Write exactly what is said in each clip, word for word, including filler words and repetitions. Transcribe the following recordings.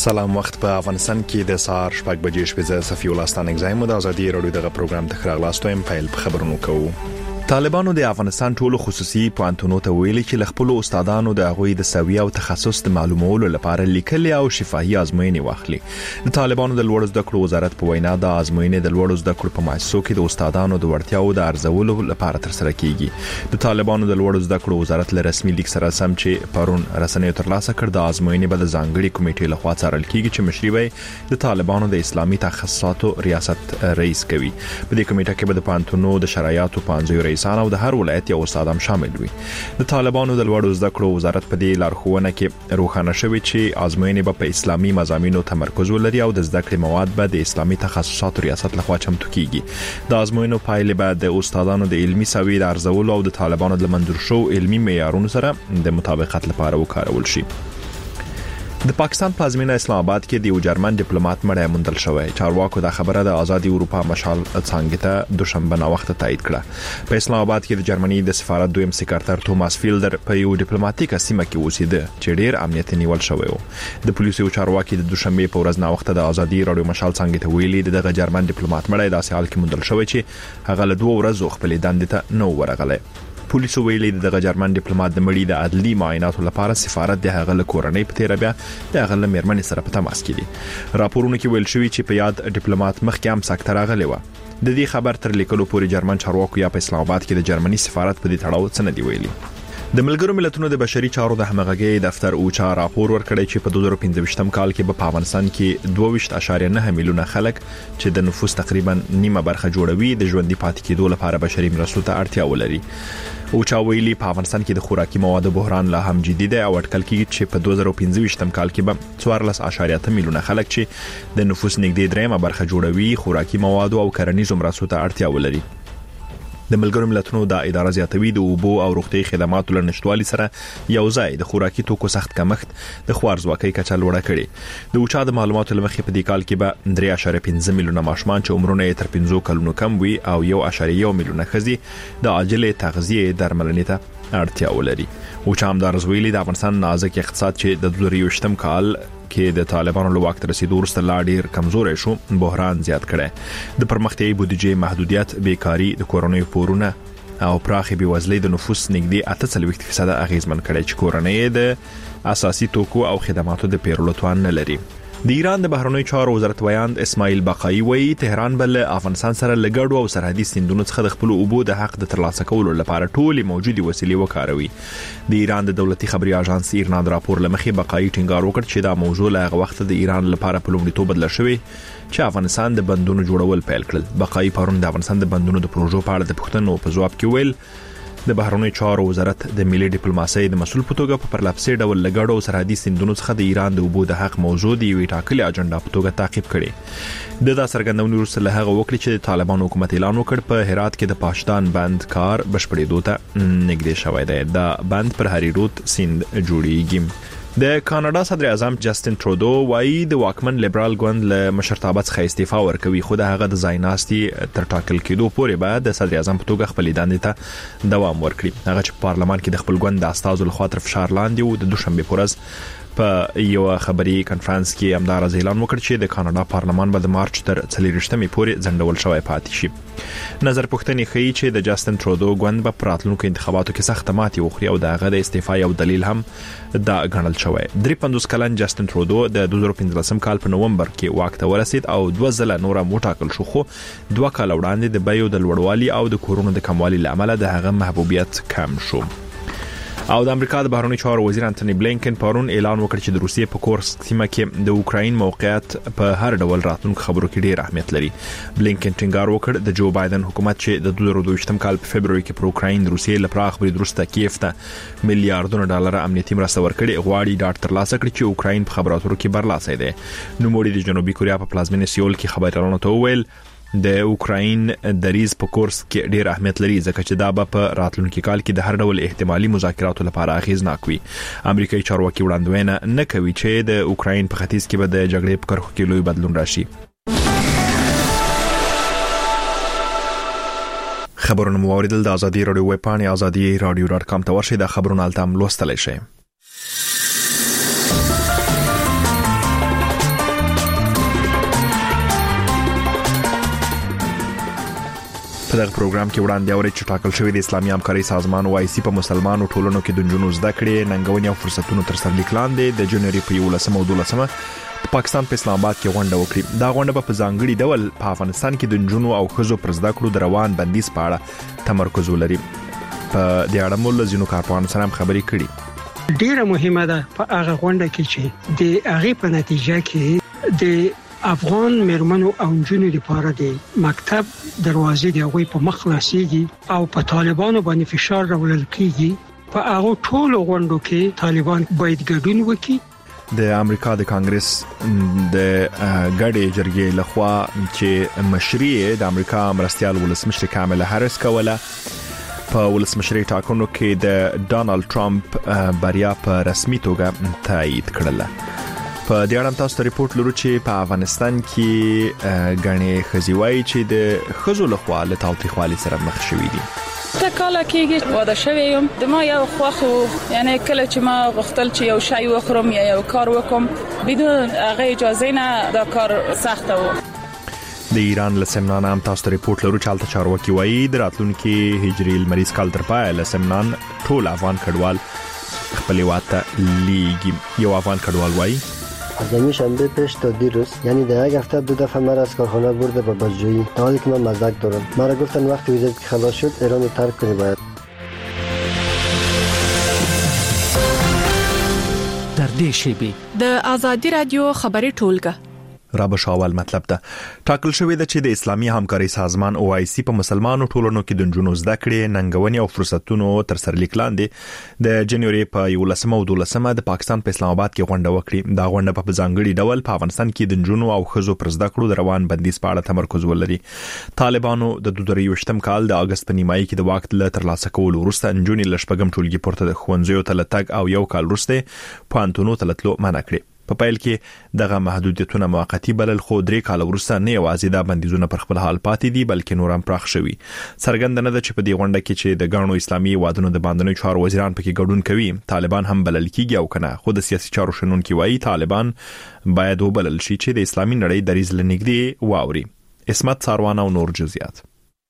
سلام وخت په افغانستان کې د سهار شپږ بجې شپې ز صفي ولستان اگزایم د ازادي رادیو دغه پروګرام ته خراغلاستو ایم فایل په خبرونو کوو. طالبانو د افغانستان ټولو خصوصي پوهنتونو ته ویلي چې لخپل استادانو د هغوی د سوي او تخصص د معلومولو لپاره لیکلي او شفاهي ازموینې واخلي. د طالبانو د لوړ زده کړو وزارت په وینا د ازموینې د لوړ زده کړو په مؤسسو کې د استادانو د وړتیاو د ارزولو لپاره تر سره کیږي. د طالبانو د لوړ زده کړو وزارت له رسمي لیک سره سم چې پرون رسنیو ترلاسه کړ د ازموینې په ځانګړي کمیټې لخوا څارل کیږي چې مشري وي د طالبانو د اسلامي تخصصاتو ریاست رئیس کوي. په دې کمیټه کې به د پوهنتونو د شرایطو پانځه رئیسان او د هر ولایت یو استاد هم شامل وي. د طالبانو د لوړ زده کړو وزارت په دې لارښوونه کې روښانه شوی چې ازموینې به په اسلامي مضامینو تمرکز ولري او د زده کړې مواد به د اسلامي تخصصاتو ریاست لخوا چمتو کیږي. د ازموینو پایلې به د استادانو د علمي سوي د ارزولو او د طالبانو د منظور شو علمي معیارونو سره د مطابقت لپاره وکارول شي. د پاکستان پلازمینه اسلام آباد کې د یو جرمن ډیپلوماټ مړی موندل شوی. چارواکو دا خبره د آزادي اروپا مشال څنګه ته دوشنبه نا وخت تایید کړه. په اسلام آباد کې د جرمني د سفارت دویم سکرټر توماس فیلډر په یو ډیپلوماټیک سیمه کې اوسېده چې ډیر امنیت نیول شوی و. د پولیسو چارواکي د دوشنبه په ورځ نا وخت د آزادي رادیو مشال څنګه ته ویلي دغه جرمن ډیپلوماټ مړی داسې حال کې موندل شوی چې هغه له دوه ورځو خپل دندې ته نو ورغلی. پولیسو ویلي دغه جرمن ډیپلوماټ د مړي د عدلي معایناتو لپاره سفارت د هغه له کورنۍ په تیر بیا د هغه له میرمنې سره په تماس کې دي. راپورونه کې ویل شوی چې په یاد ډیپلوماټ مخکې هم سکته راغلی و. د دې خبر تر لیکلو پورې جرمن چارواکو یا په اسلام آباد کې د جرمني سفارت په دې تړاو څه نه دی ویلي. د ملګرو ملتونو د بشري چارو د همغږي دفتر اوچا راپور ورکړی چې په دوه زره پنځه کال کې په افغانستان کې دوه ویشت اعشاریه نه میلیونه خلک چې د نفوس تقریبا نیمه برخه جوړوي د ژوندۍ پاتې کېدو لپاره بشري مرستو ته اړتیا ولري. اوچا ویلي په افغانستان کې د خوراکي موادو بحران لا هم جدي دی او اټکل کېږي چې په دوه زره پنځه کال کې به څوارلس اعشاریه اته میلیونه خلک چې د نفوس نږدې دریمه برخه جوړوي خوراکي موادو او کرنیزو مرستو ته اړتیا ولري. د ملګرو ملتونو د اداره زیاتوي د اوبو او روغتي خدماتو لنشټوالي سره یو ځای د خوراکي توکو سخت کمښت د خوارزواکۍ کچه لوړه کړي. د اوچا د معلوماتو لمخې په دې کال کې به درې اعشاریه پنځه میلیونه ماشومان چې عمرونه یې تر پنځو کلونو کم وي او یو اعشاریه یو میلیونه ښځې د عاجله تغذیه درملنې ته اړتیا ولري. اوچا هم دا رزویلي د افغانستان نازک اقتصاد چې د دوه زره یوویشت کال کې د طالبانو له وخت رسیدو وروسته لا ډیر کمزوري شو بحران زیات کړي. د پرمختیايي بودیجې محدودیت، بیکاری، د کورونی پورونه او پراخي بېوزلۍ د نفوس نږدې اته څلوېښت فیصد اغیزمن کړي چې کورنۍ د اساسي توکو او خدماتو د پیرلو توان نه لري. د ایران د بهرنیو چارو وزارت ویاند اسماعیل باقایی وایي تهران بل افغانستان سره لګړو او سرحدي سیندونو څخه د خپل اوبو د حق د ترلاسه کولو لپاره ټولې موجودي وسیلې وکاروي. د ایران د دولتي خبري اژانس ایرنا د راپور لمخې باقایی ټینګار وکړ چې دا موضوع له هغه وخت د ایران لپاره په لومړیتوب بدل شوی چې افغانستان د بندونو جوړول پیل کړل. باقایی پرون د افغانستان د بندونو د پروژو په اړه د پوښتنو په ځواب کې ویل د بهرنیو چارو وزارت د ملي ډیپلوماسۍ د مسؤل په توګه په پرلپسې ډول لګړو او سرحدي سیندونو څخه د ایران د اوبو د حق موضوع دی وی ټاکلي اجنډا په توګه تعقیب کړي. د دا څرګندونې وروسته له هغه وکړي چې طالبان حکومت اعلان وکړ په هرات کې د پاشدان بند کار بشپړېدو ته نږدې شوی دی. دا بند پر هری رود سیند جوړیږي. د کاناډا صدر اعظم جسټن ترودو وايي د واکمن لیبرال ګوند له مشرتابه څخه استعفا ورکوي خو د هغه د ځایناستي تر ټاکل کېدو پورې به د صدر اعظم په توګه خپل دندې ته دوام ورکړي. هغه چې په پارلمان کې د خپل ګوند د استازو لخوا تر فشار لاندې و د دوشنبه په ورځ په یو خبري کانفرنس کې همدار اعلان وکړ چې د کاناډا پارلمان به د مارچ تر څلورشتمې پورې ځنډول شوی پاتې شي. نظر پوښتنې ښیي چې د جسټن ترودو ګوند په راتلونکو انتخاباتو کې سخت ماتې وخوري او د هغه د استعفا یو دلیل هم دا غنل شوی. درې پنځوس کلن جسټن ترودو د دوه زره پنځلسم کال په نومبر کې واک ته ورسید او دوه ځله نور موټاکل شو خو دوه کال وړاندې د بیو د لوړوالي او د کورونو د کموالي لامل د هغه محبوبیت کم شو. او د امریکا د بهرنیو چارو وزیر انټونی بلینکن پرون اعلان وکړ چې د روسیې په کورسک سیمه کې د اوکراین موقعیت په هر ډول راتلونکو خبرو کې ډیر اهمیت لري. بلینکن ټینګار وکړ د جو بایدن حکومت چې د دوه زره دوه کال په فبرवरी کې پر اوکراین روسیې لپاره برید وروسته کیف ته میلیارډونو ډالر امنیتي مرسته ورکړي غواړي ډاټ ترلاسه کړي چې اوکراین په خبرو اترو کې برلاسه دی. نوموړي د جنوبي کوریا په پلازمینه سیول کې خبرونه ته وویل د اوکراین دریز په کورس کې ډیر اهمیت لري ځکه چې دا به په راتلونکي کال کې د هر ډول احتمالي مذاکراتو لپاره اغیزناک وي. امریکایي چارواکي وړاندوینه نه کوي چې د اوکراین په ختیځ کې به د جګړې په کرښو کې لوی بدلون راشي. خبرونه مو اوریدل د ازادي رادیو ویب پاڼې ازادي رادیو ډاټ کام ته ورشئ. د خبرونو التم لوستلای شئ. په دغه پروګرام کې وړاندې اوري چې ټاکل شوی د اسلامي همکاري سازمان او آی سی په مسلمانو ټولنو کې د جنونو زده کړې ننګونې او فرصتونو تر سرلیک لاندې د جنوري په یولسمه او دولسمه په پاکستان په اسلام آباد کې غونډه وکړي. دا غونډه په ځانګړي ډول په افغانستان کې د جنونو او ښځو پر زده کړو د روان بندیز په اړه تمرکز ولري. په دې اړه مو له ځینو کارپوهانو سره خبرې کړې. ډیره مهمه ده په هغه غونډه کې چې د هغه په نتیجه کې د افغان مرمنو او جنونو لپاره د مکتب دروازې د هغوی په مخ خلاصيږي او په طالبانو باندې فشار راوړل کیږي. په هغه ټولو غونډو کې طالبان باید ګډون وکړي. د امریکا د کانګرس د غړي جرګې لخوا چې مشري د امریکا مرستيال ولسمشر کاملا هریس کوله په ولسمشري ټاکنو کې د ډونالد ټرمپ بریا په رسمي توګه تایید کړله. په دې اړه تاسو ته ریپورت لرو چې په افغانستان کې غني خزیوای چې د خزو لخوا له تاوتریخوالي سره مخ شوې دي. تا کاله کېږي واده شوی یم د ما یو خوخو یعنی کله چې ما غوښتل چې یو شی وخورم یا یو کار وکم بدون هغه اجازه نه دا کار سخته و. د ایران له سمنان هم تاسو ته ریپورت لرو چې حالت چارواکي وایي د راتلونکي هجري المریض کال تر پای له سمنان ټول افغان کډوال خپل واته لیږي. یو افغان کډوال وایي از یمی شنبه پیش تا دیروز یعنی در یک هفته دو دفعه مرا از کارخانه برده به بازجویی تا حالی که من مزدک دارم. مرا گفتن وقتی ویزت که خلاص شد ایران رو ترک کنی باید. در دې شیبه د آزادی رادیو خبري ټولګه را بشاول مطلب ده ټاکل شوی د چې د اسلامي همکاري سازمان او آی سی په مسلمانو ټولنو کې د جنونو زده کړې ننګونې او فرصتونو تر سرلیک لاندې د جنوري په یولسمه او دولسمه د پاکستان په اسلام آباد کې غونډه وکړي. دا غونډه په ځانګړي ډول په افغانستان کې د جنونو او ښځو پر زده کړو د روان بندیز په اړه تمرکز ولري. طالبانو د دوه زره یوولسم کال د اگست په نیمایي کې د واک له ترلاسه کولو وروسته جنونې لشپږم ټولګي پورته د ښوونځیو ته لټګ او یو کال وروسته پوهنتونونو ته تللو منع کړی. په پیل کې دغه محدودیتونه موقتی بلل خو درې کال وروسته نه یوازې دا بندیزونه پر خپل حال پاتې دي بلکې نور هم پراخ شوي. څرګند نه ده چې په دې غونډه کې چې د غاڼو اسلامي وادونو د باندنوي چارو وزیران پکې ګډون کوي طالبان هم بلل کیږي او کنه. خو د سیاسي چارو شنونکي وایي طالبان باید وبلل شي چې د اسلامي نړۍ دریځ لنګدي واوري. اسمت ساروان او نور جزئیات.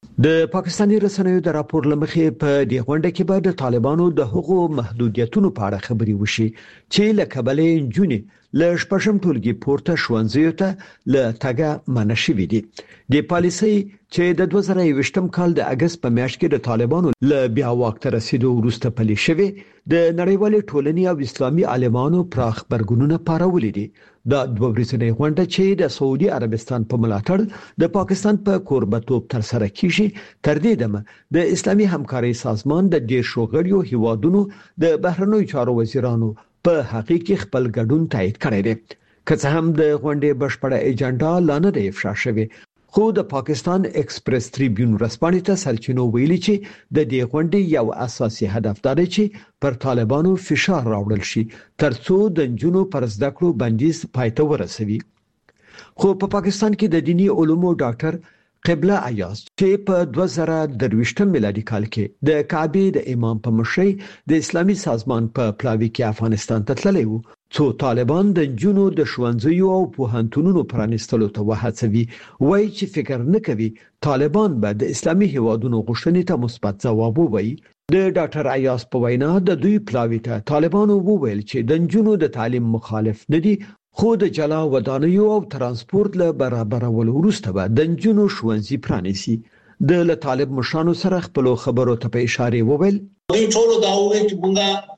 د پاکستاني رسنیو د راپور لمخې په دې غونډه کې به د طالبانو د حقوقو محدودیتونو په اړه خبري وشي چې له کبلې جونې له شپږم ټولګي پورته ښوونځیو ته له تګه منع شوې دي. د پالیسي چې د دوه زره یوولسم کال د اگست په میاشت کې د طالبانو له بیا واک ته رسیدو وروسته پلي شوې د نړیوالې ټولنې او اسلامي عالمانو پراخ برګونونه پارولې دي. دا دوه ورځنۍ غونډه چې د سعودي عربستان په ملاتړ د پاکستان په کوربتوب تر سره کیږي تر دې دمه د اسلامي همکاري سازمان د ډیر شوغړیو هیوادونو د بهرنوي چارو وزیرانو په حقیقي خپل ګډون تایید کړی دی. که څه هم د غونډې بشپړه ایجنډا لا نه دی افشا شوې خو د پاکستان ایکسپریس ټریبیون رسپانې ته سرچینو ویلي چې د دې غونډې یو اساسي هدف دا دی چې پر طالبانو فشار راوړل شي ترڅو د جنونو پر زده کړو بندیز پای ته ورسوي. خو په پاکستان کې د دینی علومو ډاکټر قبله ایاز چې په دوه زره درویشتم میلادي کال کې د کعبه د امام په مشرۍ د اسلامي سازمان په پلاوي کې افغانستان ته تللی وو څو طالبان د جنونو د ښوونځیو او پوهنتونونو پرانیستلو ته وهڅوي. وایي چې فکر نه کوي طالبان به د اسلامي هیوادونو غوښتنې ته مثبت ځواب ووایي. د ډاکټر ایاز په وینا د دوی پلاوي ته طالبانو وویل چې د جنونو د تعلیم مخالف نه دي خو د جلا ودانیو او ترانسپورت له برابرولو وروسته به د جنونو ښوونځي پرانیسي. د له طالب مشرانو سره خپل خبرو ته په اشاره وویل دوی ټول دا وایي چې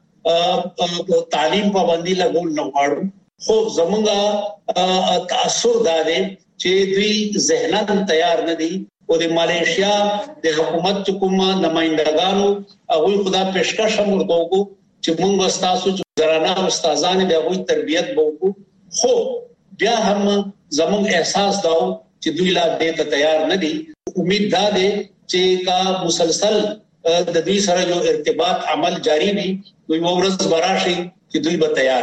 موږ تعلیم پابندي لګول نه غواړو خو زمونږه تاثر دا دی چې دوی ذهناً تیار نه دي او د ماليشیا د حکومت کوم نمائندګانو هغه خدا پیشکش هم ورکوي چې موږ تاسو چې زرانا استادان د هغه تربيت وکړو خو بیا هم زمونږ احساس داو چې دوی لا دې ته تیار نه دي. امید دا ده چې کا مسلسل د دې سره یو ارتباط عمل جاری وي دوی ورځ براشي چې دوی به تیار شي.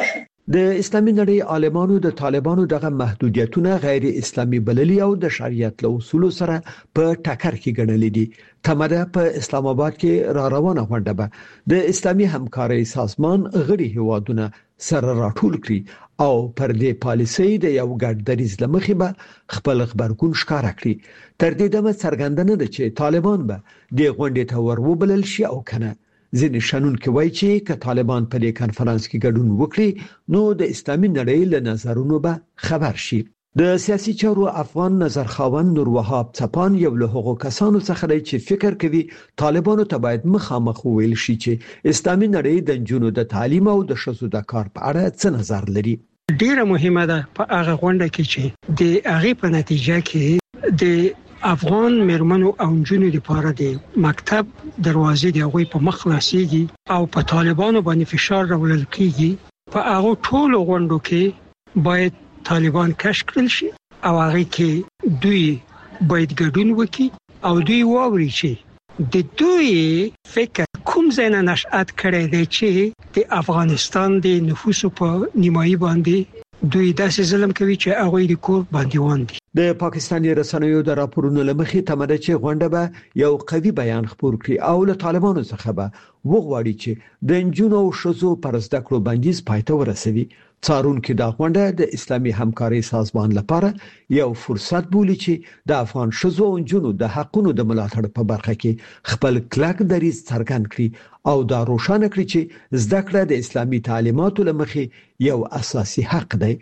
د اسلامي نړۍ عالمانو د طالبانو دغه محدودیتونه غیر اسلامي بللي او د شریعت له اصولو سره په ټکر کې ګڼل دي. تمره په اسلام آباد کې را روانه غونډه به د اسلامي همکارۍ سازمان غړي هیوادونه سره راټول کړي او پر دې پالیسۍ د یو ګډ دریځ لمخې به خپل خبرګون ښکارا کړي. تر دې دمه څرګندنه ده چې طالبان به د غونډې ته وروبلل شي او کنه. ځینې شنونکي وایي چې که طالبان په دې کانفرنس کې ګډون وکړي نو د اسلامي نړۍ له نظرونو به خبر شي. د سیاسي چارو افغان نظرخواون نور وهاب څپان یو له هغو کسانو څخه دی چې فکر کوي طالبانو ته باید مخامخ ویل شي چې اسلامي نړۍ د جنونو د تعلیم او د شذو د کار په اړه څه نظر لري. ډیره مهمه ده په هغه غونډه کې چې د هغه په نتیجه کې د افغان مرمنو او جنونو لپاره د مکتب دروازې د هغوی په مخ خلاصيږي او په طالبانو باندې فشار راوړل کیږي. په هغه ټولو غونډو کې باید طالبان کشف کړل شي او هغه کې دوی باید ګډون وکړي او دوی واوري چې د دوی فکر کوم ځای نه نشأت کړی دی چې د افغانستان د نفوسو په نیمایي باندې دوی داسې ظلم کوي چې هغه د کور باندې وندي. د پاکستاني رسنیو د راپورونو لمخې تمره چې غونډه به یو قوي بیان خپور کړي او له طالبانو څخه به وغواړي چې د جنونو او شذو پر زده کړو بندیز پایته ورسوي. څارونکو د غونډه د اسلامي همکارۍ سازمان لپاره یو فرصت بولي چې د افغان شذو او جنونو د حقونو د ملاتړ په برخه کې خپل کلک دریځ څرګند کړي او دا روښانه کړي چې زده کړه د اسلامي تعلیماتو لمخې یو اساسي حق دی.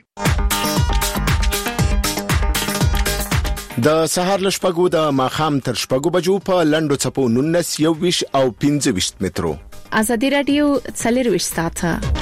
د سهار لشپګو د ماخام تر شپګو بجو په لندو چپو نونس یو ویش او پنځه ویش مترو. ازادي رادیو څلور ویش ساعته.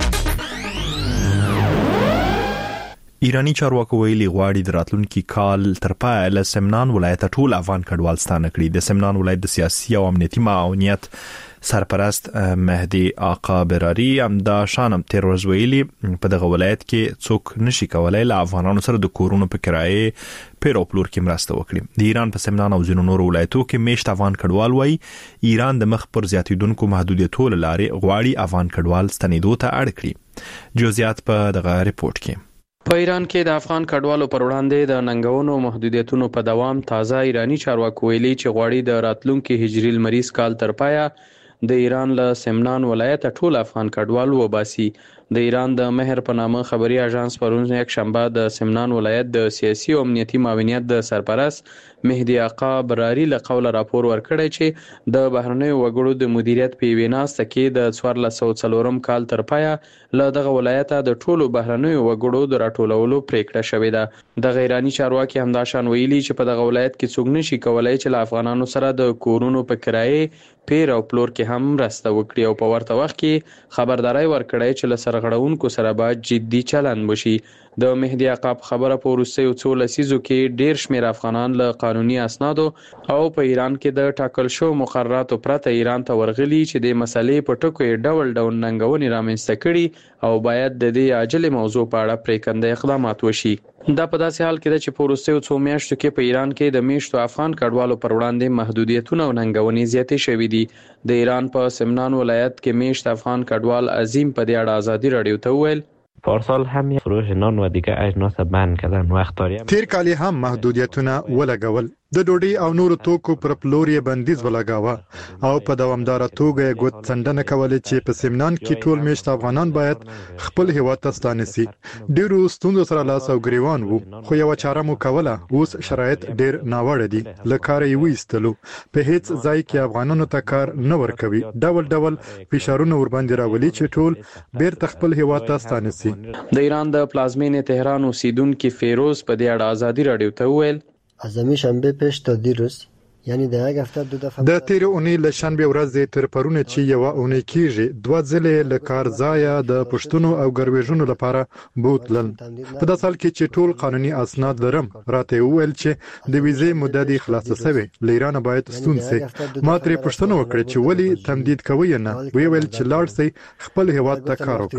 ایرانی چارواکو ویلي غواړي د راتلونکي کال تر پایه له سمنان ولایت ټول افغان کډوال ستانه کړي. د سمنان ولایت د سیاسي او امنیتي معاونیت سرپرست مهدي آقا براری هم دا شانم تیر ورځ ویلي په دغه ولایت کې څوک نشي کولای له افغانانو سره د کورونو په کرایه پیر او پلور کې مرسته وکړي. د ایران په سمنان او ځینو نورو ولایتو کې میشت افغان کډوال وایي ایران د مخ پر زیاتیدونکو محدودیتونو لارې غواړي افغان کډوال ستنېدو ته اړ کړي. جزئیات په دغه ریپورت کې. په ایران کې د افغان کډوالو پر وړاندې د ننګونو محدودیتونو په دوام تازه ایرانی چارواکو ویلي چې غواړي د راتلونکي هجري لمریز کال تر پایه د ایران له سمنان ولایت ټول افغان کډوال وباسي. د ایران د مهر په نامه خبري اژانس پرون یک شنبه د سمنان ولایت د سیاسي او امنیتي معاونیت د سرپرست مهدي آقا براری له قوله راپور ورکړی چې د بهرنیو وګړو د مدیریت په ویناسته کې د څوارلس سوه څلورم کال تر پایه له دغه ولایت د ټولو بهرنیو وګړو د راټولولو پریکړه شوې ده. د ایرانی چارواکي همدا شان ویلي چې په دغه ولایت کې څوک نشي کولای چې له افغانانو سره د کورونو په کرایه پیر او پلور کې هم مرسته وکړي او په ورته وخت کې خبرداري ورکړی چې له سرغړونکو سره باید جدي چلند وشي. د مهدي آقا خبره په وروستیو څو لسیزو کې ډیر شمیر افغانان له قانوني اسنادو او په ایران کې د ټاکل شو مقرراتو پرته ایران ته ورغلي چې د مسلې په ټکو ډول ډول ننګونې رامنځته کړي او باید د دې عاجل موضوع په اړه پریکنده اقدامات وشي. دا په داسې حال کې ده چې په وروستیو څو میاشتو کې په ایران کې د میشتو افغان کډوالو پر وړاندې محدودیتونه او ننګونې زیاتې شوې دي. د ایران په سمنان ولایت کې میشت افغان کډوال عظیم په دې اړه ازادي رادیو ته وویل پارسال هم فروش نان و دیگه اجناس بند کردن و اختاری تیر کالی هم محدودیتونه ولګول د ډوډۍ او نورو توکو پر پلور یې بندیز ولګاوه او په دوامداره توګه یې ګوت څنډنه کولې چې په سمنان کې ټول میشت افغانان باید خپل هیواد ته ستانه سي. ډیرو ستونزو سره لاس او ګریوان وو خو یو چاره مو کوله. اوس شرایط ډیر ناوړه دي. له کاره یې وایستلو په هیڅ ځای کې افغانانو ته کار نه ورکوي. ډول ډول فشارونه ورباندې راولي چې ټول بیرته خپل هیواد ته ستانه سي. د ایران د پلازمینې تهران اوسیدونکو فیروز په دې اړه ازادي رادیو ته وویل از شنبه پیش تا دیروز یعنی د هغه هفته دوه دفعه د تیر اونۍ له شنبه ورځې تر پرونه چې یو اونۍ کېږي دوه ځله له کار ځای د پښتونو او ګرویژونو لپاره بوتلل. په داسې حال کې چې ټول قانوني اسناد لرم راته وویل چې د ویزې مدت خلاصه شوه ل ایران باید ستون سي. ما ترې پښتنه وکړه چې ولی تمدید کوي نه ویل چې لاړ سي خپل هیواد ته کار وکړي.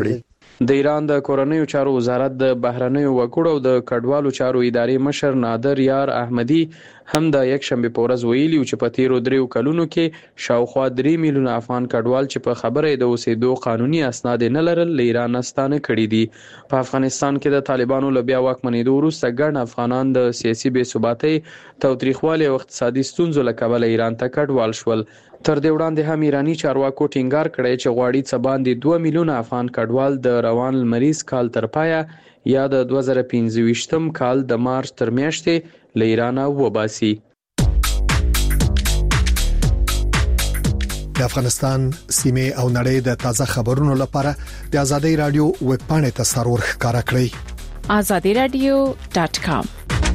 د ایران د کورنیو چارو وزارت د بهرنیو وګړو د کډوالو چارو ادارې مشر نادر یار احمدی هم د یک شنبه په ورځ ویلي چې په تیرو دریو کلونو کې شاوخوا درې میلیونه افغان کډوال چې په خبره د اوسېدو قانوني اسناد نه لرل له ایران ستانه کړي دي. په افغانستان کې د طالبانو له بیا واکمنېدو وروسته ګڼ افغانان د سیاسي بې ثباتۍ، تاوتریخوالي او اقتصادي ستونزو له کبله ایران ته کډوال شول. تر دې وړاندې هم ایرانی چارواکو ټینګار کړی چې غواړي څه باندې دوه میلیونه افغان کډوال د روان لمریز کال تر پایه یا د دوه زره پنځه ویشتم کال د مارچ تر میاشتې له ایران وباسي. د افغانستان سیمه او نړۍ د تازه خبرونو لپاره د آزادۍ رادیو ویب پاڼې ته سرور ښکارا کړئ آزادی رادیو ډاٹ کام.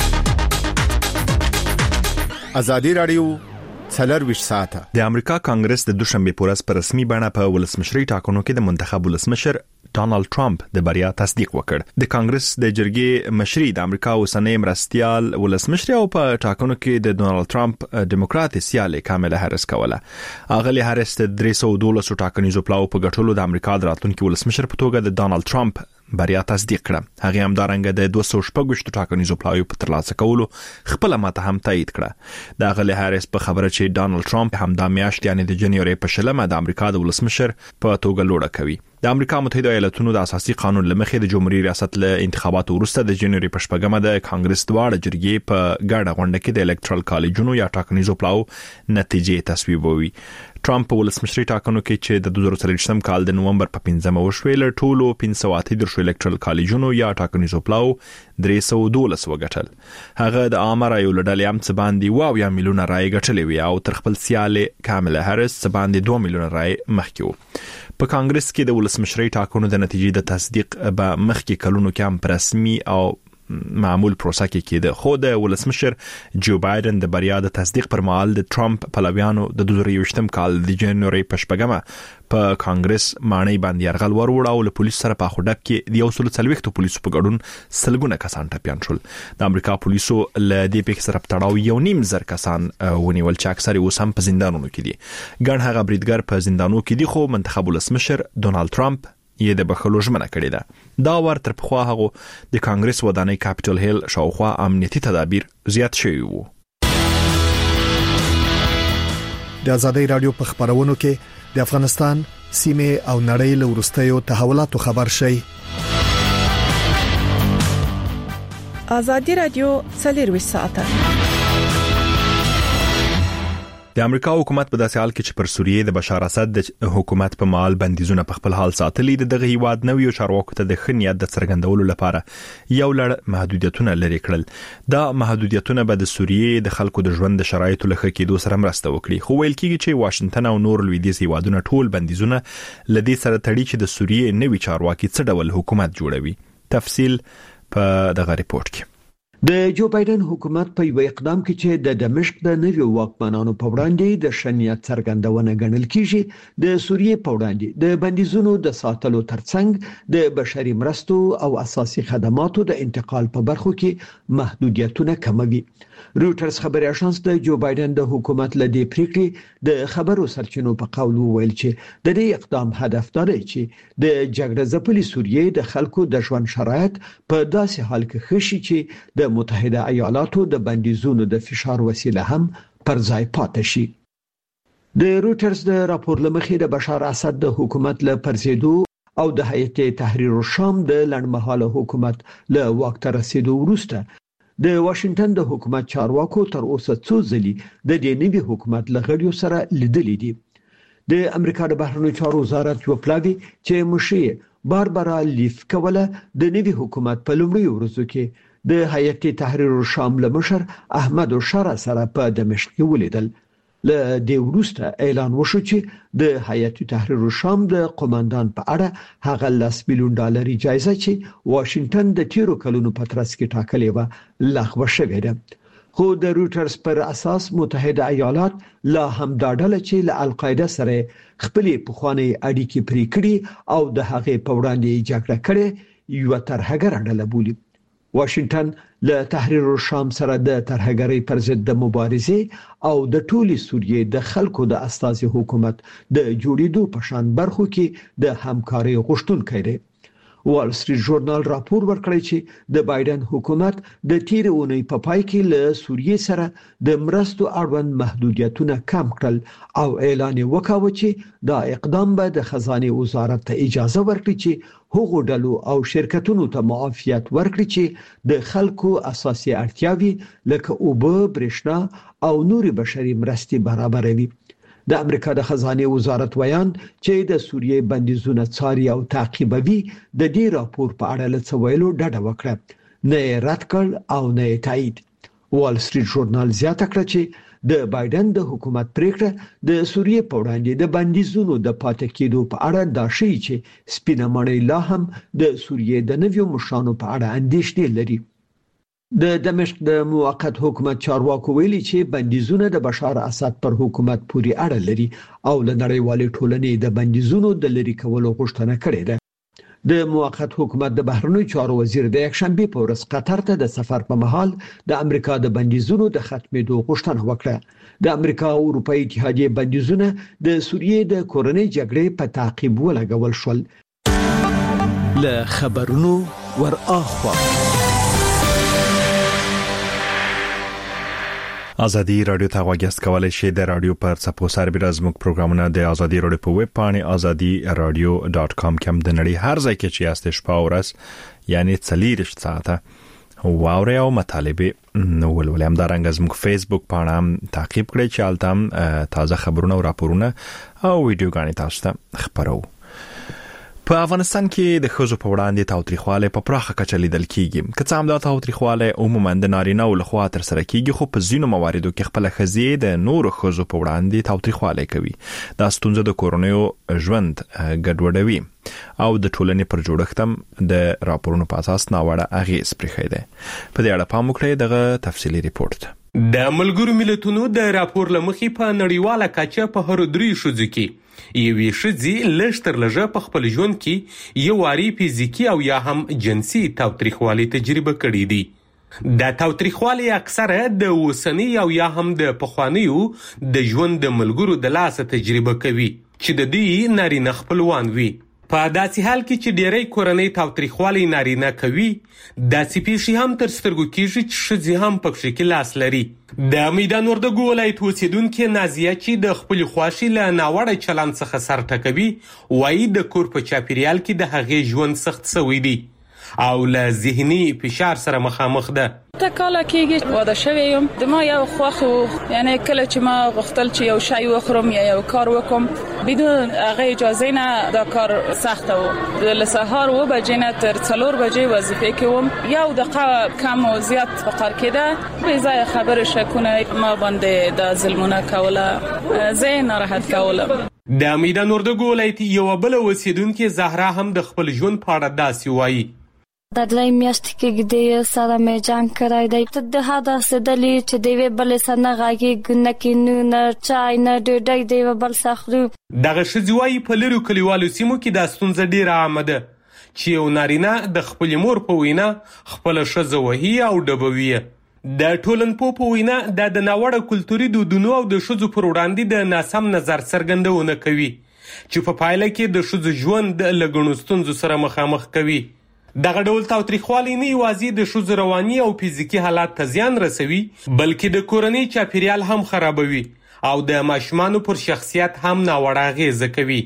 آزادۍ رادیو څلرویشت ساعته. د امریکا کانګرس د دوشنبه په ورځ په رسمي بڼه په ولسمشري ټاکنو کې د منتخب ولسمشر ډانلډ ټرمپ د بریا تصدیق وکړ. د کانګرس د جرګې مشري د امریکا اوسنۍ مرستيال ولسمشر او په ټاکنو کې د ډونالد ټرمپ ډیموکرات سیاله کامله هریس کوله. اغلی هریس د درې سوه دولس ټاکنیزو پلاو په ګټلو د امریکا د راتلونکي ولسمشر په توګه د ډونالد ټرمپ بریا تصدیق کړه. هغه هم دارنګه د دوه سوه شپږ ټاکنیزو پلاو په ترلاسه کولو خپل ماته هم تایید کړه. د اغلی هریس په خبره چې ډونالد ټرمپ هم د میاشتې یعنی د جنوري په شلمه د امریکا د ولسمشر په توګه لوړه کوي. د امریکا متحده ایالاتونو د اساسي قانون لمخې د جمهوریت ریاست له انتخاباتو وروسته د جنوري په شپږمه د کانګرس دواړه جرګې په ګډه غونډه کې د الکترال کالجونو یا ټاکنیزو پلاو نتیجې تصویبوي. ټرمپ په ولسمشري ټاکنو کې چې د دوه زره څلوېښتم کال د نومبر په پنځمه وشوې له ټولو پنځه سوه اته دېرش الکترال کالجونو یا ټاکنیزو پلاو درې سوه دولس وګټل. هغه د عامه رایو له ډلې هم څه باندې واو یا میلیونه رای ګټلې وي او تر خپل سیالې کامله هریس څه باندې دوه میلیونه رای مخکې وو. په کانګرس کې د ولسمشري ټاکنو د نتیجې د تصدیق به مخکې کلونو کې هم رسمي او معمول پروسه کې کېده. خو د ولسمشر جو بایدن د بریا د تصدیق پر مهال د ټرمپ پلویانو د دوه زره یوویشتم کال د جنوري په شپږمه په کانګرس مانۍ باندې يرغل وروړ او له پولیسو سره په خوډک کې د یو سل څلوېښت پولیسو په ګډون سلګونه کسان ټپيان شول. د امریکا پولیسو له دې پیښې سره تړاو یو نیم زر کسان ونیول چې اکثر اوس هم په زندانونو کې دي. ګڼ هغه بریدګر په زندانونو کې دي خو منتخب ولسمشر ډونالد ټرمپ یې د بخښلو ژمنه کړې ده. دا ور تر پخوا هغه د کانګرس ودانۍ کاپټل هیل شاوخوا امنیتي تدابیر زیات شوي وو. د آزادۍ رادیو په خبرونو کې د افغانستان سیمه او نړۍ له وروستیو تحولاتو خبر شي. آزادۍ رادیو څلرویشت ساعته. د امریکا حکومت په داسې حال کې چې پر سوریه د بشار اسد د حکومت په مال بندیزونه په خپل حال ساتلي د دغه هیواد نویو چارواکو ته د خنیت د څرګندولو لپاره یو لړ محدودیتونه لري کړل. دا محدودیتونه به د سوریه د خلکو د ژوند د شرایطو له ښه کېدو سره مرسته وکړي. خو ویل کېږي چې واشنگټن او نور لویدیځ هیوادونه ټول بندیزونه لدې سره تړي چې د سوریه نوي چارواکي څه ډول حکومت جوړوي. تفصیل په دغه ریپورت کې. د جو بایدن حکومت په یو اقدام کې چې د دمشق د نویو واکمنانو په وړاندې د شنیت څرګندونه ګڼل کیږي د سوریه په وړاندې د بندیزونو د ساتلو ترڅنګ د بشري مرستو او اساسي خدماتو د انتقال په برخو کې محدودیتونه کموي. رويټرز خبري اژانس د جو بایدن د حکومت لدی پریکړې د خبرو سرچینو په قول ویل چې د دې اقدام هدف دا دی چې د جګړه ځپلي سوریه د خلکو د ژوند شرایط په داسې حال کې خشي چې د متحده ایالاتو د بندیزونو د فشار وسیله هم پر ځای پاتې شي. د رويټرز د راپور لمخې د بشار اسد د حکومت له پرزیدو او د هیئت تحریر الشام د لړمحاله حکومت له واک ته رسیدو وروسته د واشنگټن د حکومت چارواکو تر اوسه څو ځلې د دې نوي حکومت لغړیو سره لیدلې دي. د امریکا د بهرنیو چارو وزارت یو پلاوی چې مشیر باربرا لیف کوله د نوي حکومت په لومړي ورځو کې د هیئت تحریر الشام له مشر احمد الشارع سره په دمشق کې ولیدل. له دې وروسته اعلان وشو چې د هیئت تحریر الشام د قوماندان په اړه هغه لاس میلیون ډالر جایزه چې واشنگټن د تیرو کلونو په ترڅ کې ټاکلې و لغوه شوې ده. خو د رويټرز پر اساس متحده ایالات لا هم دا ډله چې له القاعده سره خپلې پخوانی اړیکې پرې کړې او د هغې په وړاندې جګړه کړې یو ترهګر ډله بولي. واشنگټن له تحریر الشام سره د ترهګرۍ پر ضد د مبارزې او د ټولي سوریې د خلکو د اساسي حکومت د جوړېدو په شان برخو کې د همکارۍ غوښتونکي دی. وال سټریټ ژورنال راپور ورکړی چې د بایدن حکومت د تیر اونۍ په پای کې له سوریې سره د مرستو اړوند محدودیتونه کم کړل او اعلان وکاوه چې دا اقدام به د خزانه وزارت ته اجازه ورکړي چې هغو ډلو او شرکتونو ته معافیت ورکړي چې د خلکو اساسي اړتیاوې لکه اوبه، برېښنا او نوري بشري مرستې برابروي. د امریکا د خزانه وزارت ویان چې د سوریې بندیزونه څاري او تعقیبوي د دې راپور په اړه له څه ویلو ډډه وکړه، نه رد کړ او نه تایید. وال سټریټ ژورنال زیاته کړه چې د بایدن د حکومت پریکړه د سوریې په وړاندې د بندیزونو د پاتې کېدو په اړه دا شی چې سپینه مړی لا هم د سوریې د نویو مشرانو په اړه اندېښنې لري. د دمشق د موقت حکومت چارواکو ویلي چې بندیزونه د بشار اسد پر حکومت پورې اړه لري او له نړیوالې ټولنې د بندیزونو د لری کولو غوښتنه کړې ده. د موقت حکومت د بهرنیو چارو وزیر د یکشنبه په ورځ قطر ته د سفر په مهال د امریکا د بندیزونو د ختمېدو غوښتنه وکړه. د امریکا او اروپאי اتحادیه بندیزونه د سوریې د کورنۍ جګړې په تعقیب ولګول شول. له خبرونو ور اخوا ازادي رادیو ته غوږیاست کولای شئ د رادیو پر څپو سربېره زموږ پروګرامونه د ازادي رادیو په ویب پاڼې ازادي رادیو ډاټ کام کې هم د نړۍ هر ځای کې چې یاست شپه او ورځ یعنی څلور ساعته واوري او مطالبه نو ولولم دارنګ زموږ فیسبوک پاڼه هم تعقیب کړئ چې الته تازه خبرونه او راپورونه او ویډیوګانې تاسو ته خبرو. په افغانستان کې د ښځو په وړاندې تاوتریخوالی په پراخه کچه لیدل کیږي. که څه هم دا تاوتریخوالی عموما د نارینه او لخوا ترسره کیږي، خو په ځینو مواردو کې خپله ښځې د نورو ښځو په وړاندې تاوتریخوالی کوي. دا ستونزه د کورنیو ژوند ګډوډوي او د ټولنې پر جوړښت هم د راپورونو په اساس ناوړه اغېز پرېښی دی. په دې اړه پام وکړئ دغه تفصیلي ریپورت. د ملګرو ملتونو د راپور لمخې په نړیواله کچه په هر درې ښځو کې یوې ښځې لږ تر لږه په خپل ژوند کې یو واري فزیکي او یا هم جنسي تاوتریخوالی تجربه کړی دی. دا تاوتریخوالی اکثره د اوسنۍ او یا هم د پخوانیو د ژوند د ملګرو د لاسه تجربه کوي چې د دې نارینه خپلوان وي. په داسې حال کې چې ډېری کورنۍ تاوتریخوالی نارینه کوي، داسې پیښې هم تر سترګو کېږي چې ښځې هم پکې کې لاس لري. د میدان وردګو ولایت اوسیدونکې نازیه چې د خپلې خوښې له ناوړه چلند څخه سر ټکوي، وایي د کور په چاپیریال کې د هغې ژوند سخت شوی دی او له ذهني فشار سره مخامخ ده. تا کاله کېږي واده شوی یم، د ما یو خوښ یعنی کله چې ما غوښتل چې یو شی وخورم یا یو کار وکم بدون هغه اجازه نه، دا کار سخت و. له سهار و بجې نه تر څلور بجې وظیفه کوم، یو دقیقه کم او زیات فقر کېده، به ځای خبر شکونه ما باندې د ظلمونه کوله، زه ناراحت کولم. د میدان وردګو ولایت یو بل اوسیدونکې زهرا هم د خپل ژوند په اړه داسې وایي. د دلای میاشت کې د سره مې جنگ کړای دی، ته د هدا سدلی چې دی بل سره غاګي ګنه کې نه چای نه ډډای دی بل سخرو. دغه شذوی په لرو کلیوالو سیمو کې د ستونزې ډیره عامه ده چې یو نارینه د خپل مور په وینا خپل ښځه وهي او ډبوي. د ټولنپوه په وینا دا د ناوړه کلتوري دودونو او د ښځو پر وړاندې د ناسم نظر څرګندونه کوي چې په پایله کې د ښځو ژوند له ګڼو ستونزو سره مخامخ کوي. دغه ډول تاوتریخوالی نه یوازې د ښځو رواني او فزیکي حالات ته زیان رسوي، بلکې د کورنۍ چاپیریال هم خرابوي او د ماشومانو پر شخصیت هم ناوړه اغېزه کوي.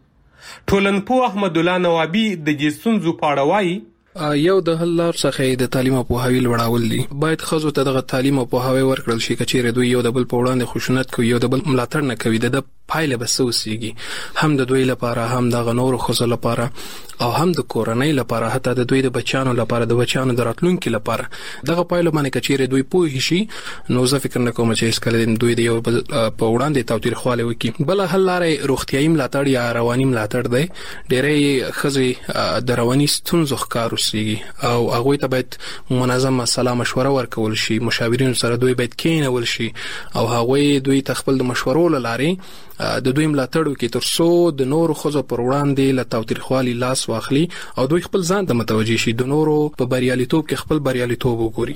ټولنپوه احمد الله نوابي د دې ستونزو په اړه وایي. یو د حل لار څخه د تعلیم او پوهاوی لوړول دي. باید ښځو ته دغه تعلیم او پوهاوی ورکړل شي، کچېره دوی یو د بل په وړاندې خشونت کوي، یو د بل ملاتړ نه کوي، د پایله به سوسيږي هم د دوی لپاره، هم د غنور خصوص لپاره او هم د کورنۍ لپاره، حتی د دوی د بچانو لپاره، د بچانو د راتلونکو لپاره. دغه پایله باندې کچېره دوی پوه شي، نو زه فکر نه کوم چې اسکل دوی د یو بل په وړاندې تاوتریخوالی وکړي. بل حل لار روغتیايي ملاتړ یا رواني ملاتړ دی. ډېرې ښځې د رواني ستونزو ښکار اوسېږي او هغوی ته باید منظمه سلا مشوره ورکول شي، مشاورینو سره دوی باید کېنول شي او هغوی دوی ته خپل د مشورو له لارې د دوی ملاتړ وکړي تر څو د نورو ښځو پر وړاندې له تاوتریخوالي لاس واخلي او دوی خپل ځان ته متوجه شي، د نورو په بریالیتوب کې خپل بریالیتوب وګوري.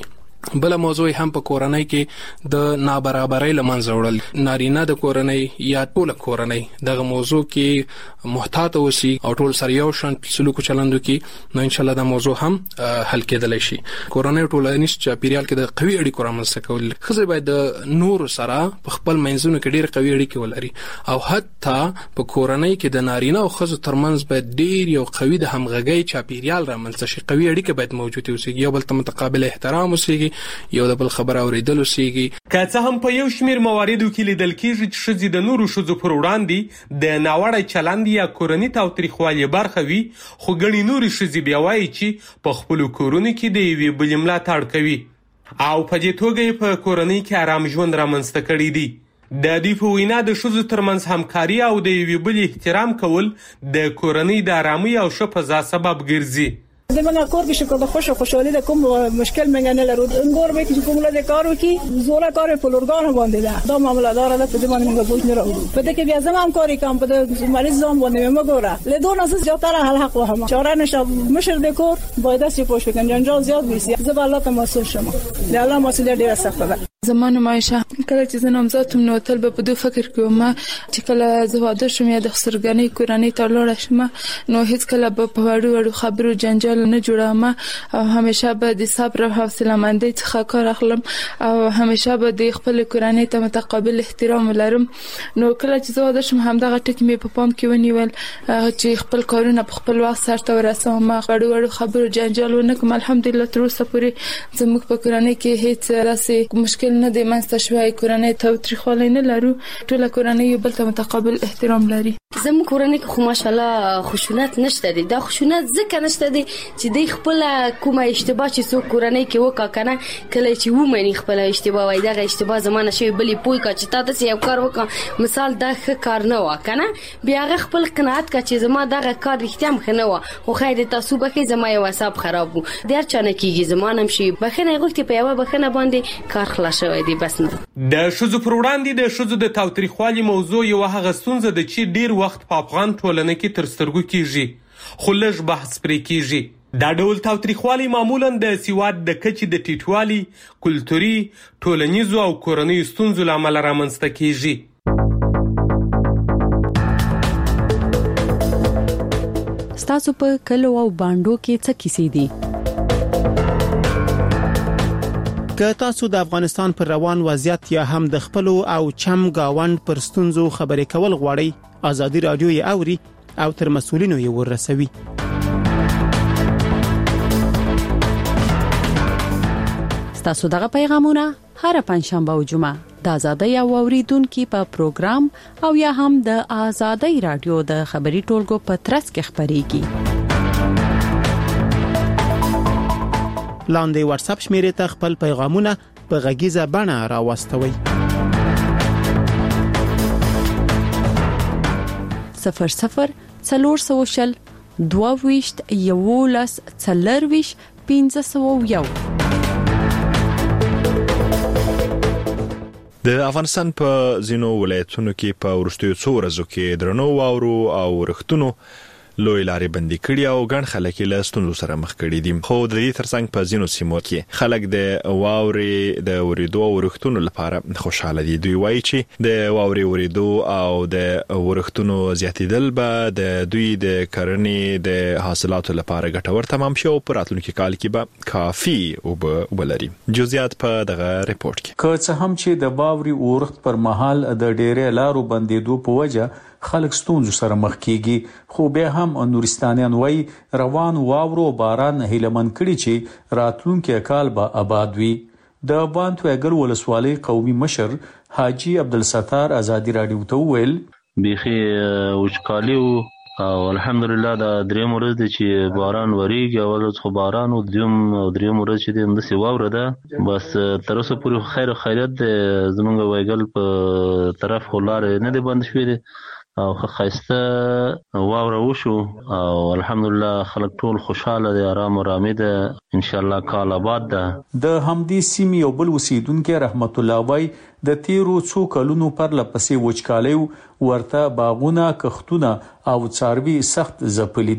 بل موضوع هم په کورنۍ کې د نابرابرۍ لمنځه وړل، نارینه د کورنۍ یا ټول کورنۍ دغه موضوع کې محتاط اوسي او ټول سره یو شان سلوک چلندو کې، نو ان شاء الله دا موضوع هم حل کېدلی شي. کورنۍ ټولنیز چاپیریال کې د قوي اړیکو رامنځته کول، ښځې باید د نور سره په خپل منځونو کې ډېر قوي اړیکې ولري، او حتی په کورنۍ کې د نارینه او ښځو ترمنځ باید ډېر یو قوي د همغږۍ چاپیریال رامنځته شي. قوي اړیکې باید موجود اوسي، یو بل ته متقابل احترام اوسي، یو د بل خبره اوریدل اوسېږي. که څه هم په یو شمېر مواردو کې لیدل کېږي چې ښځې د نورو ښځو پر وړاندې د ناوړه چلند یا کورني تاوتریخوالي برخه وي، خو ګڼې نورې ښځې بیا وایي چې په خپلو کورونو کې د یوې بلې ملاتړ کوي او په دې توګه یې په کورنۍ کې آرام ژوند رامنځته کړی دی. د دوی په وینا د ښځو ترمنځ همکاري او د یوې بلې احترام کول د کورنۍ د آرامۍ او ښه فضا سبب ګرځي. د منګه کور کې شکر د خوشو خوشحالي د کوم مشکل منګه نه لرو. انګور به چې کومه د کارو کې زوړه کار په لورګانو باندې ده، دا معاملې دار ده په دې باندې موږ بوج نه راوړو. په دې کې بیا زمام کاری کوم په دې مریض ځم باندې موږ ګوره له دوه ناس زیاتره حل حق وهم چاره نشه مشر د کور باید چې پوښ وکړي جنجال زیات وي، زه به الله ته مسؤل شم. د الله مسؤلیت ډیره سخته ده. زمانه مایشه کله چې زه نامزادم نو تل به په دوه فکر کوم چې کله زه واده شم یا د خسرګنۍ کورنۍ ته لاړ شم نو هیڅ کله به په وړو وړو خبرو جنجال نه جوړم، او همیشه به د صبر او حوصله مندۍ څخه کار اخلم، او همیشه به د خپل کورنۍ ته متقابل احترام ولرم. نو کله چې زه واده شم همدغه ټکي مې په پام کې ونیول چې خپل کارونه په خپل وخت سرته ورسوم، وړو وړو خبرو جنجال ونه کوم. الحمدلله تر اوسه پورې زموږ په کورنۍ کې هیڅ راسي مشکل نه دی منځته شوی. کورنۍ تاوتریخوالی نه لرو، ټوله کورنۍ یو بل ته متقابل احترام لري. زموږ کورنۍ کې خو ماشاءالله خشونت نشته دی. دا خشونت ځکه نشته دی چې د خپل کومه اشتباه چې څوک کورنۍ کې وکا کنه، کله چې ومني خپل اشتباه وای دغه اشتباه زمانه شوی بلې پوي کا چې تاسو یو کار وکا، مثال دا ښه کار نه و کنه، بیا هغه خپل قناعت کا چې زما دغه کار رښتیا هم ښه نه و، خو خیر تاسو به کې زما یو حساب خراب وو، ډیر چانه کیږي زمانه هم شي بخنه غوښتي په یو بخنه باندې کار خلاص شوی دی. بس نه د ښځو پر وړاندې د ښځو د تاوتریخوالي موضوع یو هغه ستونزه ده چې ډیر وخت په افغان ټولنه کې تر سترګو کیږي، خو لږ بحث پرې کیږي. دا ډول تاوتریخوالي معمولا د سواد د کچې د ټیټوالي، کلتوري، ټولنیزو او کورنیو ستونزو له امله رامنځته کیږي. ستاسو په کلو او باندو کې څه کیسې دي؟ که تاسو د افغانستان پر روان وضعیت یا هم د خپل او چم گاوند پر ستونزو خبرې کول غواړئ، ازادي رادیو یې اوري او تر مسؤلینو یې ورسوي. تاسو دغه پیغامونه هر پنځشنبه او جمعه د ازادي او اوریدونکو په پروګرام او یا هم د ازادي رادیو د خبري ټولګو په ترڅ کې خبريږي. لاندې واتس اپ شمیرې ته خپل پیغامونه په غږیزه بڼه راوستوي. صفر صفر څلور سوشل دوه-ویشت یولس څلور-ویشت پنځه سوه یو. د افغانستان په ځینو ولایتونو کې په ورستیو څو ورځو کې درنو واورو او رختونو لوی لارې بندي کړي او ګڼ خلک له ستونزو سره مخ کړي دي. خو د دې ترڅنګ په ځینو سیمو کې خلک د واورې د ورېدو او ورختونو لپاره خوشاله دي. دوی وایي چې د واورې ورېدو او د ورختونو زیاتېدل به د دوی د کرنې د حاصلاتو لپاره ګټور تمام شي او په راتلونکي کال کې به کافي وبلري. جزئیات په دغه ریپورت کې. که څه هم چې د واورې ورخت پر مهال د ډېرې لارو بندېدو په وجه خلک ستونزو سره مخ کیږي، خو بیا هم نورستانیان وایي روان واورو باران هیلمن کړي چې راتلونکي کال به آباد وي. د بانتوګل ولسوالۍ قومي مشر حاجی عبدالستار ازادي رادیو ته ویل بيخي وچکالي او الحمدلله دا دریم ورځ دی چې باران وریږي، اول خو باران او دویم او دریم ورځ چې د همداسې واوره ده. بس تر اوسه پورې خیر او خیریت دی، زمونږ وایګل په طرف خو لارې نه دی بند شوې دی او خسته واوره وشو او الحمدلله خلک ټول خوشاله دي، آرام او رامي ده، ان شاء الله کال آباد ده. د همدې سیمې یو بل اوسیدونکو رحمت الله وای د تیرو څو کلونو پر لپسې وچکالۍ ورته باغونه، کښتونه او څاروي سخت ځپلي دي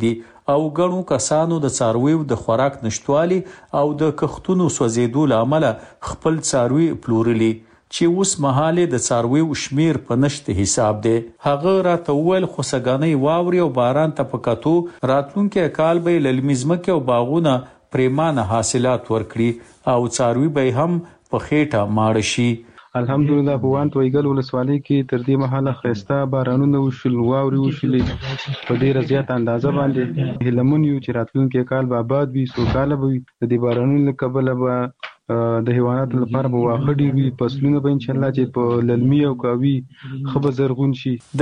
او غنو کسانو د څارویو د خوراک نشټوالي او د کښتونو سوځیدو لامل خپل څاروي پلورلي چې اوس مهاله د څارویو شمیر په نشته حساب دی. هغه راته ویل خو سګانې واوري او باران ته پکاتو راتلونکي کال به للمیزمکه او باغونه پریمانه حاصلات ورکړي او څاروي به هم په خېټه ماړ شي. الحمدلله په وان تویګل ولسوالۍ کې تر دې مهاله خسته بارانونه وشول واوري وشلې په ډیره زیات اندازه باندې هلمون یو چې راتلونکي کال به آباد وي سوکاله وي. د دې بارانونو کبله به د حیواناتو لپاره به واخه ډیر وي فصلونه به ان شاء الله چې په للمي او کاوي خبر زرغون شي.